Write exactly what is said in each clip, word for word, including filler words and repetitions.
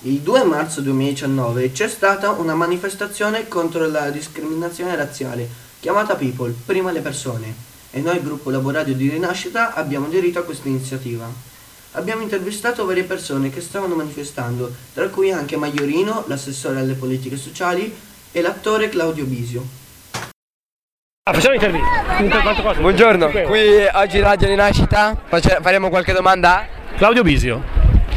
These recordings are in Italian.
Il due marzo duemiladiciannove c'è stata una manifestazione contro la discriminazione razziale, chiamata People, prima le persone, e noi, gruppo Laboradio di Rinascita, abbiamo aderito a questa iniziativa. Abbiamo intervistato varie persone che stavano manifestando, tra cui anche Maiorino, l'assessore alle politiche sociali, e l'attore Claudio Bisio. Ah, facciamo l'intervista. Buongiorno, qui oggi Radio Rinascita, faremo qualche domanda? Claudio Bisio.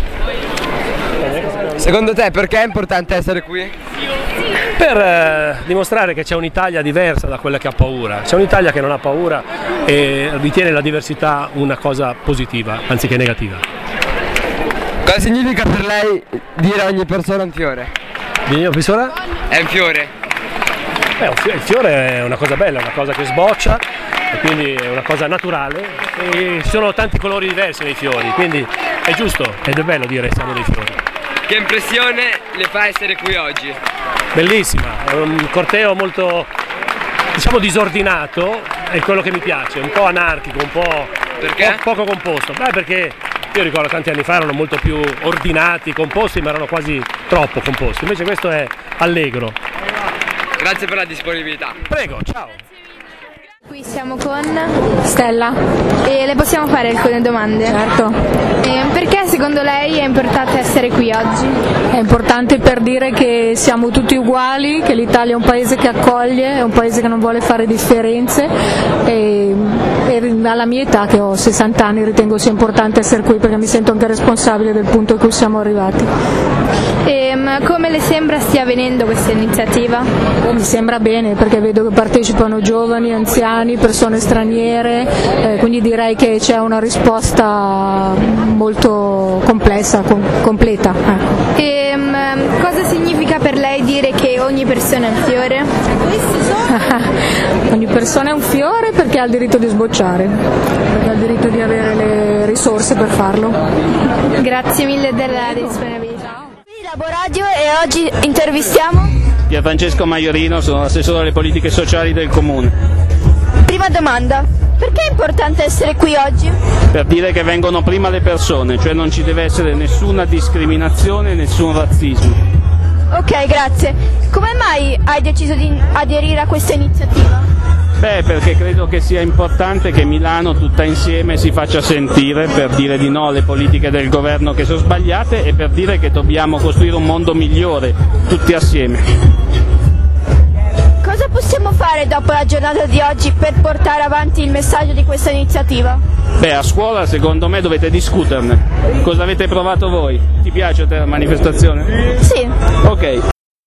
Secondo te perché è importante essere qui? Per eh, dimostrare che c'è un'Italia diversa da quella che ha paura. C'è un'Italia che non ha paura e ritiene la diversità una cosa positiva, anziché negativa. Cosa significa per lei dire a ogni persona un fiore? Dire a persona? È un fiore. Beh, il fiore è una cosa bella, è una cosa che sboccia e quindi è una cosa naturale e ci sono tanti colori diversi nei fiori, quindi è giusto ed è bello dire siamo dei fiori. Che impressione le fa essere qui oggi? Bellissima, è un corteo molto, diciamo, disordinato, è quello che mi piace, un po' anarchico, un po', perché? po- poco composto. Beh, perché io ricordo tanti anni fa erano molto più ordinati, composti, ma erano quasi troppo composti, invece questo è allegro. Grazie per la disponibilità. Prego, ciao. Qui siamo con Stella e le possiamo fare alcune domande? Certo. E perché secondo lei è importante essere qui oggi? È importante per dire che siamo tutti uguali, che l'Italia è un paese che accoglie, è un paese che non vuole fare differenze e, e alla mia età, che ho sessanta anni, ritengo sia importante essere qui perché mi sento anche responsabile del punto a cui siamo arrivati. E come le sembra stia avvenendo questa iniziativa? Mi sembra bene perché vedo che partecipano giovani, anziani, persone straniere, eh, quindi direi che c'è una risposta molto complessa, com- completa. Ecco. E um, cosa significa per lei dire che ogni persona è un fiore? Ogni persona è un fiore perché ha il diritto di sbocciare, perché ha il diritto di avere le risorse per farlo. Grazie mille della disponibilità. Laboradio e oggi intervistiamo Pierfrancesco Maiorino, sono assessore alle politiche sociali del comune. Prima domanda, perché è importante essere qui oggi? Per dire che vengono prima le persone, cioè non ci deve essere nessuna discriminazione, nessun razzismo. Ok, grazie. Come mai hai deciso di aderire a questa iniziativa? Beh, perché credo che sia importante che Milano tutta insieme si faccia sentire per dire di no alle politiche del governo che sono sbagliate e per dire che dobbiamo costruire un mondo migliore tutti assieme. Cosa possiamo fare dopo la giornata di oggi per portare avanti il messaggio di questa iniziativa? Beh, a scuola secondo me dovete discuterne. Cosa avete provato voi? Ti piace a te la manifestazione? Sì. Ok.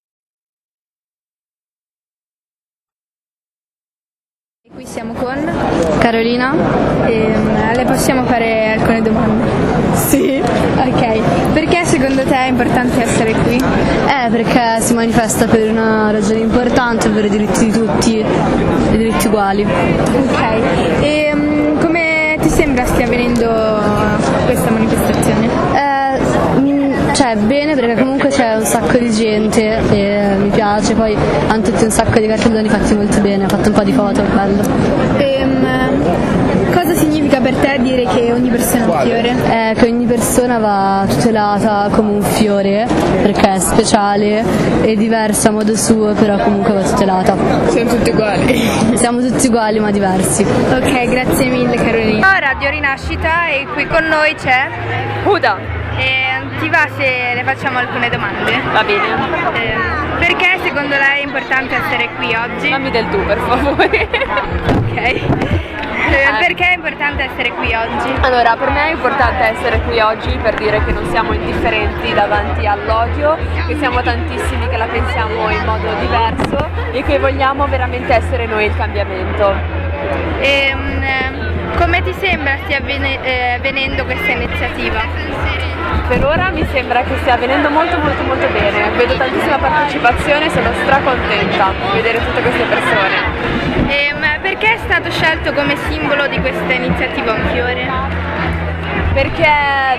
Qui siamo con Carolina e le possiamo fare alcune domande? Sì. Ok, perché secondo te è importante essere qui? Eh, perché si manifesta per una ragione importante, per i diritti di tutti, i diritti uguali. Ok, e um, come ti sembra stia avvenendo questa manifestazione? Eh, mh, cioè, bene, perché comunque c'è un sacco di gente e mi piace, poi hanno tutti un sacco di cartelloni fatti molto bene, ho fatto un po' di foto, bello. E, um, cosa significa per te dire che ogni persona è un fiore? Eh, che ogni persona va tutelata come un fiore, perché è speciale e diversa a modo suo, però comunque va tutelata. Siamo tutti uguali. Siamo tutti uguali ma diversi. Ok, grazie mille Carolina. Radio Rinascita e qui con noi c'è Uda. E ti va se le facciamo alcune domande? Va bene. Eh, perché secondo lei è importante essere qui oggi? Dammi del tu, per favore. Ok. Eh, perché è importante essere qui oggi? Allora, per me è importante essere qui oggi per dire che non siamo indifferenti davanti all'odio, che siamo tantissimi che la pensiamo in modo diverso e che vogliamo veramente essere noi il cambiamento. E, um, come ti sembra stia avvene- eh, avvenendo questa iniziativa? Per ora mi sembra che stia avvenendo molto molto molto bene, vedo tantissima partecipazione e sono stracontenta di vedere tutte queste persone. E, ma perché è stato scelto come simbolo di questa iniziativa un fiore? Perché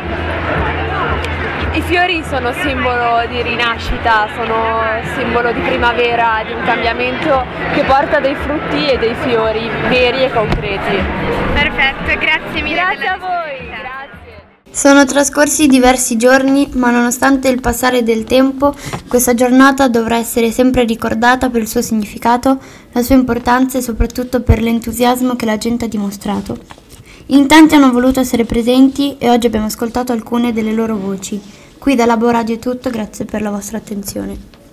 i fiori sono simbolo di rinascita, sono simbolo di primavera, di un cambiamento che porta dei frutti e dei fiori veri e concreti. Perfetto, grazie mille. Grazie a voi. Grazie. Sono trascorsi diversi giorni, ma nonostante il passare del tempo, questa giornata dovrà essere sempre ricordata per il suo significato, la sua importanza e soprattutto per l'entusiasmo che la gente ha dimostrato. In tanti hanno voluto essere presenti e oggi abbiamo ascoltato alcune delle loro voci. Qui da Labo Radio è tutto, grazie per la vostra attenzione.